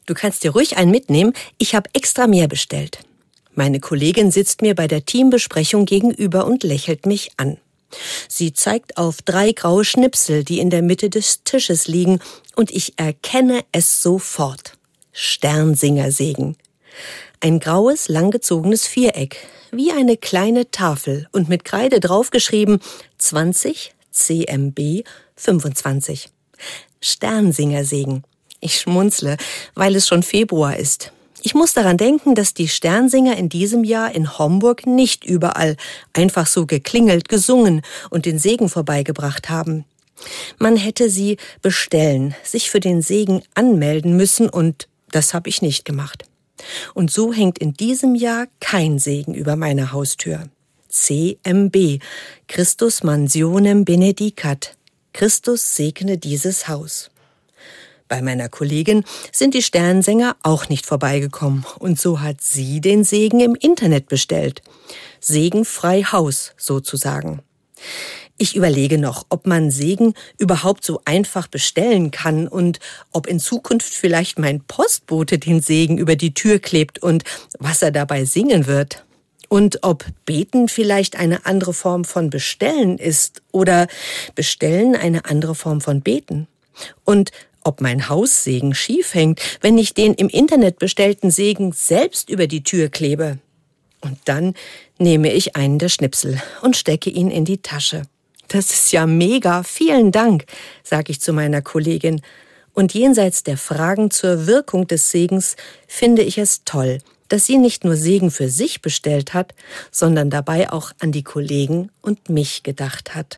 Du kannst dir ruhig einen mitnehmen, ich habe extra mehr bestellt. Meine Kollegin sitzt mir bei der Teambesprechung gegenüber und lächelt mich an. Sie zeigt auf 3 graue Schnipsel, die in der Mitte des Tisches liegen, und ich erkenne es sofort. Sternsingersegen. Ein graues, langgezogenes Viereck, wie eine kleine Tafel und mit Kreide draufgeschrieben 20 CMB 25. Sternsingersegen. Ich schmunzle, weil es schon Februar ist. Ich muss daran denken, dass die Sternsinger in diesem Jahr in Homburg nicht überall einfach so geklingelt, gesungen und den Segen vorbeigebracht haben. Man hätte sie bestellen, sich für den Segen anmelden müssen und das habe ich nicht gemacht. Und so hängt in diesem Jahr kein Segen über meiner Haustür. CMB, Christus mansionem benedicat. Christus segne dieses Haus. Bei meiner Kollegin sind die Sternsänger auch nicht vorbeigekommen und so hat sie den Segen im Internet bestellt. Segenfrei Haus sozusagen. Ich überlege noch, ob man Segen überhaupt so einfach bestellen kann und ob in Zukunft vielleicht mein Postbote den Segen über die Tür klebt und was er dabei singen wird. Und ob Beten vielleicht eine andere Form von Bestellen ist oder Bestellen eine andere Form von Beten. Und ob mein Haussegen schief hängt, wenn ich den im Internet bestellten Segen selbst über die Tür klebe. Und dann nehme ich einen der Schnipsel und stecke ihn in die Tasche. Das ist ja mega, vielen Dank, sage ich zu meiner Kollegin. Und jenseits der Fragen zur Wirkung des Segens finde ich es toll, dass sie nicht nur Segen für sich bestellt hat, sondern dabei auch an die Kollegen und mich gedacht hat.